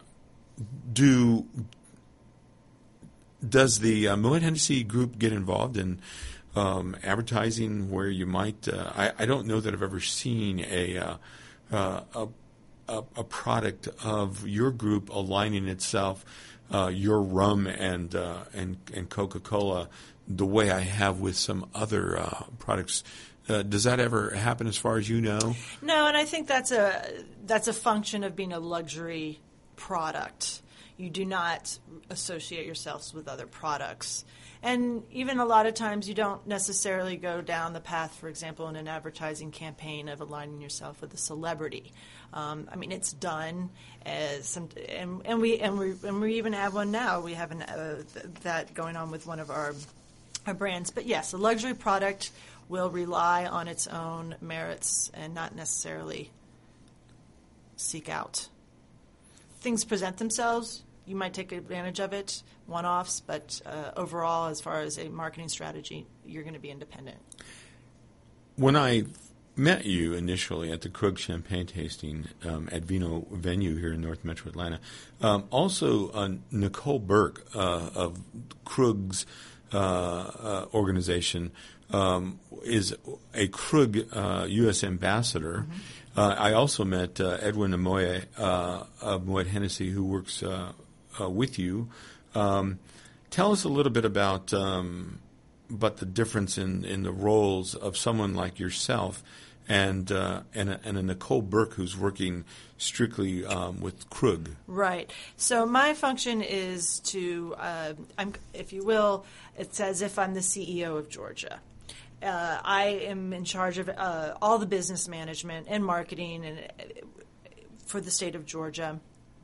do does the uh, Moet Hennessy group get involved in um, advertising where you might? Uh, I, I don't know that I've ever seen a uh, uh, a A, a product of your group aligning itself, uh, your rum and uh, and and Coca-Cola, the way I have with some other uh, products. Uh, does that ever happen, as far as you know? No, and I think that's a that's a function of being a luxury product. You do not associate yourselves with other products. And even a lot of times you don't necessarily go down the path, for example, in an advertising campaign of aligning yourself with a celebrity. Um, I mean, it's done as some, and, and we and we and we even have one now. We have an, uh, th- that going on with one of our our brands. But yes, a luxury product will rely on its own merits and not necessarily seek out. Things present themselves. You might take advantage of it, one-offs, but uh, overall, as far as a marketing strategy, you're going to be independent. When I met you initially at the Krug Champagne tasting um, at Vino Venue here in North Metro Atlanta, um, also uh, Nicole Burke uh, of Krug's uh, uh, organization um, is a Krug uh, U S ambassador. Mm-hmm. Uh, I also met uh, Edwin Amoye uh, of Moet Hennessy, who works uh, uh, with you. Um, tell us a little bit about um, about the difference in, in the roles of someone like yourself and uh, and, a, and a Nicole Burke who's working strictly um, with Krug. Right. So my function is to, uh, I'm, if you will, it's as if I'm the C E O of Georgia. Uh, I am in charge of uh, all the business management and marketing and uh, for the state of Georgia,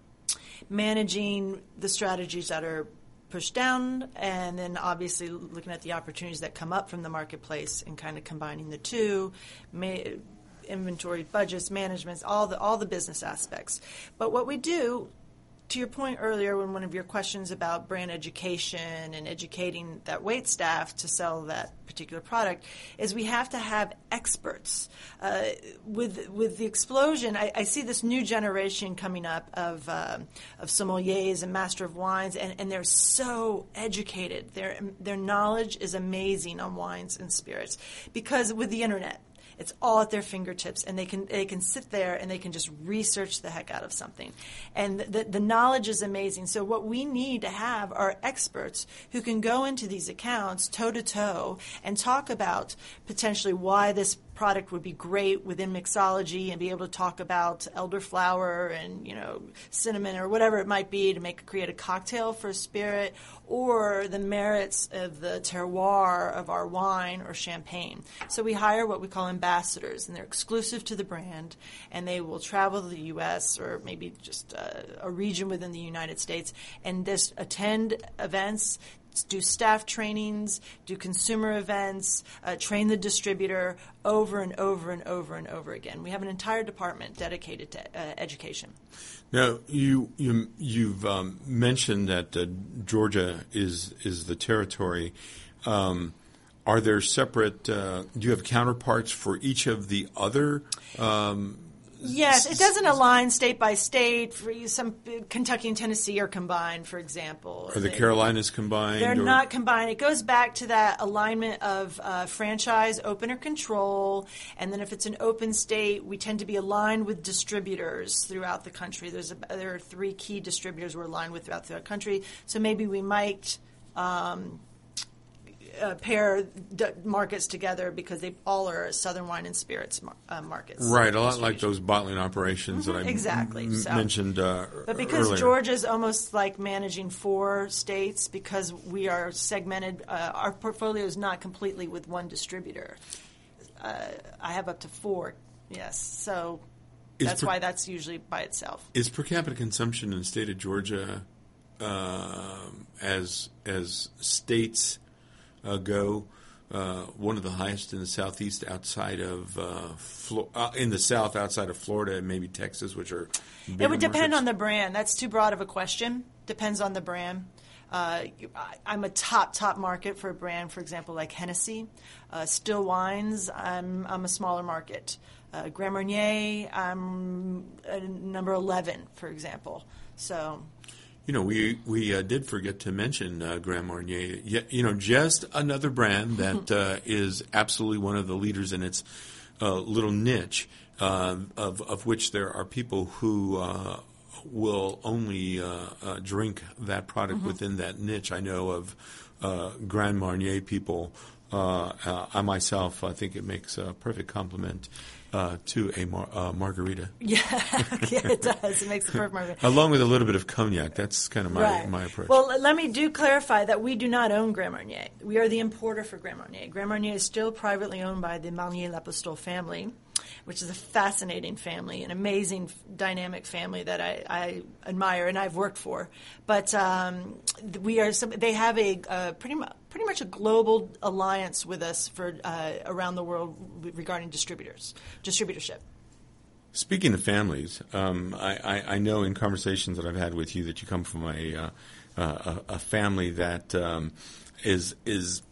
managing the strategies that are pushed down, and then obviously looking at the opportunities that come up from the marketplace and kind of combining the two, ma- inventory, budgets, managements, all the all the business aspects. But what we do, to your point earlier, when one of your questions about brand education and educating that wait staff to sell that particular product, is we have to have experts. Uh, with with the explosion, I, I see this new generation coming up of uh, of sommeliers and master of wines, and, and they're so educated. Their their knowledge is amazing on wines and spirits because with the internet, it's all at their fingertips, and they can they can sit there and they can just research the heck out of something. And the, the knowledge is amazing. So what we need to have are experts who can go into these accounts toe-to-toe and talk about potentially why this product would be great within mixology and be able to talk about elderflower and, you know, cinnamon or whatever it might be to make create a cocktail for a spirit, or the merits of the terroir of our wine or champagne. So we hire what we call ambassadors, and they're exclusive to the brand, and they will travel to the U S or maybe just uh, a region within the United States and just attend events, do staff trainings, do consumer events, uh, train the distributor over and over and over and over again. We have an entire department dedicated to uh, education. Now, you, you, you've um, mentioned that uh, Georgia is is the territory. Um, are there separate, uh, do you have counterparts for each of the other um Yes, it doesn't align state by state. For some, Kentucky and Tennessee are combined, for example. Are the Carolinas combined? They're or? not combined. It goes back to that alignment of uh, franchise, open or control, and then if it's an open state, we tend to be aligned with distributors throughout the country. There's a, there are three key distributors we're aligned with throughout the country, so maybe we might um, Uh, pair d- markets together because they all are Southern wine and spirits mar- uh, markets. Right, a lot like those bottling operations mm-hmm, that I exactly. m- so, mentioned uh, But because earlier. Georgia's almost like managing four states because we are segmented, uh, our portfolio is not completely with one distributor. Uh, I have up to four, yes. So Is that's per- why that's usually by itself. Is per capita consumption in the state of Georgia uh, as as states Uh, go uh, one of the highest in the southeast outside of uh, Flo- uh, in the south outside of Florida and maybe Texas, which are bigger It would depend markets? on the brand. That's too broad of a question. Depends on the brand. Uh, I, I'm a top top market for a brand, for example, like Hennessy. Uh, still wines, I'm I'm a smaller market. Uh, Grand Marnier, I'm uh, number eleven, for example. So. You know, we we uh, did forget to mention uh, Grand Marnier. Ye- you know, just another brand that uh, is absolutely one of the leaders in its uh, little niche, uh, of of which there are people who uh, will only uh, uh, drink that product mm-hmm. within that niche. I know of uh, Grand Marnier people. Uh, uh, I myself, I think it makes a perfect complement. uh, to a mar- uh, margarita. Yeah, yeah, it does. It makes the perfect margarita. Along with a little bit of cognac. That's kind of my, right. my approach. Well, let me do clarify that we do not own Grand Marnier. We are the importer for Grand Marnier. Grand Marnier is still privately owned by the Marnier-L'Apostole family, which is a fascinating family, an amazing, dynamic family that I, I admire and I've worked for. But um, we are. Some, they have a uh, pretty much pretty much a global alliance with us for uh, around the world regarding distributors, distributorship. Speaking of families, um, I, I, I know in conversations that I've had with you that you come from a uh, uh, a, a family that um, is is.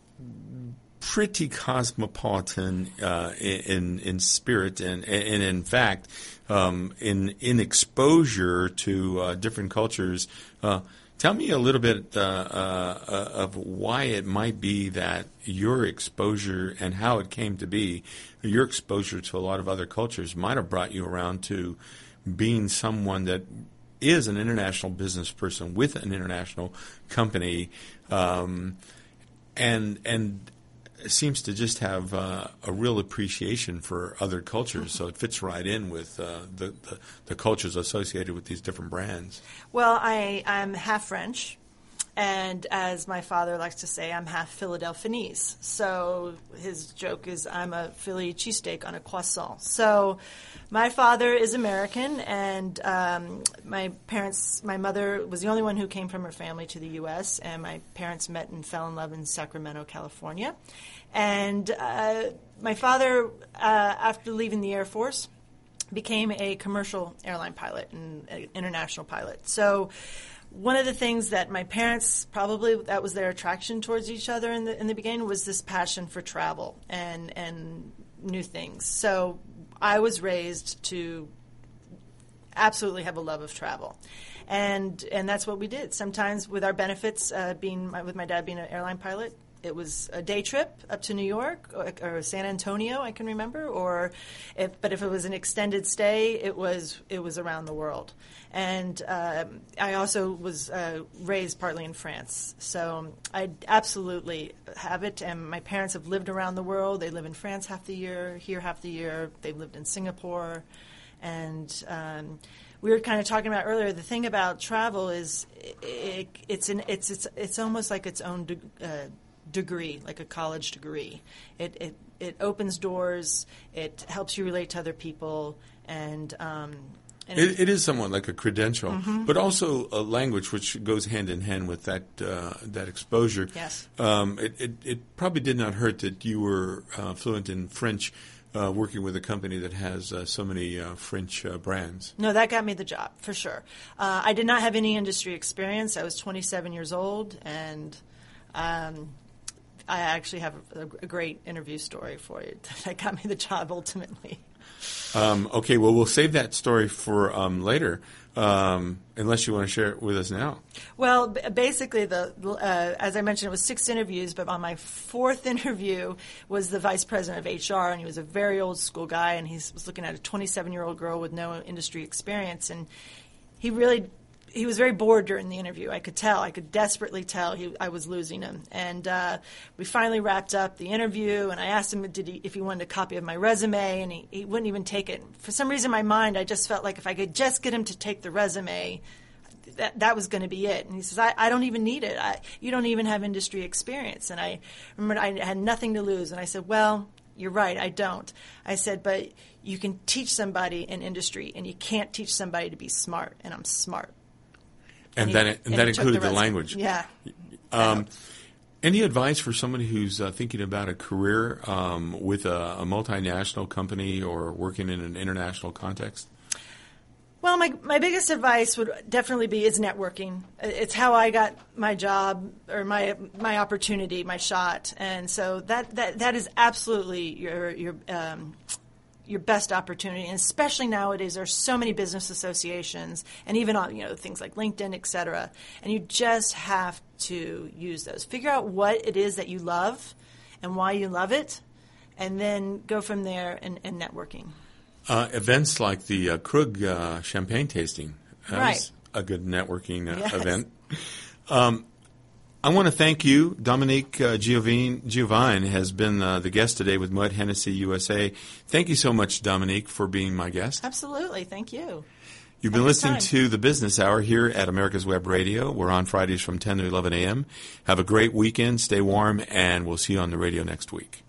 pretty cosmopolitan uh, in in spirit and and in fact um, in in exposure to uh, different cultures. Uh, tell me a little bit uh, uh, of why it might be that your exposure and how it came to be, your exposure to a lot of other cultures might have brought you around to being someone that is an international business person with an international company, um, and and. seems to just have uh, a real appreciation for other cultures, so it fits right in with uh, the, the the cultures associated with these different brands. Well, I, I'm half French, and as my father likes to say, I'm half Philadelphianese. So his joke is I'm a Philly cheesesteak on a croissant. So my father is American, and um, my parents, my mother was the only one who came from her family to the U S, and my parents met and fell in love in Sacramento, California. And uh, my father, uh, after leaving the Air Force, became a commercial airline pilot and an international pilot. So one of the things that my parents probably, that was their attraction towards each other in the in the beginning, was this passion for travel and and new things. So I was raised to absolutely have a love of travel, and and that's what we did. Sometimes with our benefits, uh, being with my dad being an airline pilot, it was a day trip up to New York or, or San Antonio, I can remember, or if, but if it was an extended stay, it was it was around the world. And um, I also was uh, raised partly in France, so I absolutely have it. And my parents have lived around the world. They live in France half the year, here half the year. They've lived in Singapore, and um, we were kind of talking about earlier. The thing about travel is it, it, it's an it's it's it's almost like its own de- uh, degree, like a college degree. It it it opens doors. It helps you relate to other people, and um, and it, it is somewhat like a credential, mm-hmm. but also a language which goes hand in hand with that uh, that exposure. Yes. Um, it, it it probably did not hurt that you were uh, fluent in French, uh, working with a company that has uh, so many uh, French uh, brands. No, that got me the job for sure. Uh, I did not have any industry experience. I was twenty-seven years old, and um, I actually have a, a great interview story for you that got me the job ultimately. Um, okay, well, we'll save that story for um, later, um, unless you want to share it with us now. Well, b- basically, the uh, as I mentioned, it was six interviews, but on my fourth interview was the vice president of H R, and he was a very old school guy, and he was looking at a twenty-seven-year-old girl with no industry experience, and he really he was very bored during the interview. I could tell. I could desperately tell he, I was losing him. And uh, we finally wrapped up the interview, and I asked him did he, if he wanted a copy of my resume, and he, he wouldn't even take it. For some reason in my mind, I just felt like if I could just get him to take the resume, that that was going to be it. And he says, I, I don't even need it. I, you don't even have industry experience. And I remember I had nothing to lose. And I said, well, you're right, I don't. I said, but you can teach somebody in industry, and you can't teach somebody to be smart, and I'm smart. And, and then it, and, and that included the, the language. Yeah. Um, any advice for somebody who's uh, thinking about a career um, with a, a multinational company or working in an international context? Well, my my biggest advice would definitely be is networking. It's how I got my job or my my opportunity, my shot, and so that that, that is absolutely your your. Um, your best opportunity, and especially nowadays there's so many business associations and even on, you know, things like LinkedIn, et cetera, and you just have to use those. Figure out what it is that you love and why you love it, and then go from there and, and networking. Uh, events like the uh, Krug uh, champagne tasting, that right. was a good networking uh, yes. event. Um, I want to thank you. Dominique uh, Giovine, Giovine has been uh, the guest today with Moet Hennessy U S A. Thank you so much, Dominique, for being my guest. Absolutely. Thank you. You've been Have listening time. to The Business Hour here at America's Web Radio. We're on Fridays from ten to eleven a.m. Have a great weekend. Stay warm, and we'll see you on the radio next week.